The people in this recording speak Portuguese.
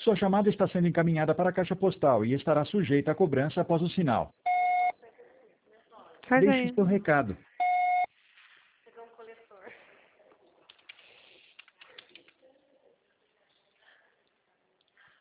Sua chamada está sendo encaminhada para a caixa postal e estará sujeita a cobrança após o sinal. Faz Deixe aí. seu recado.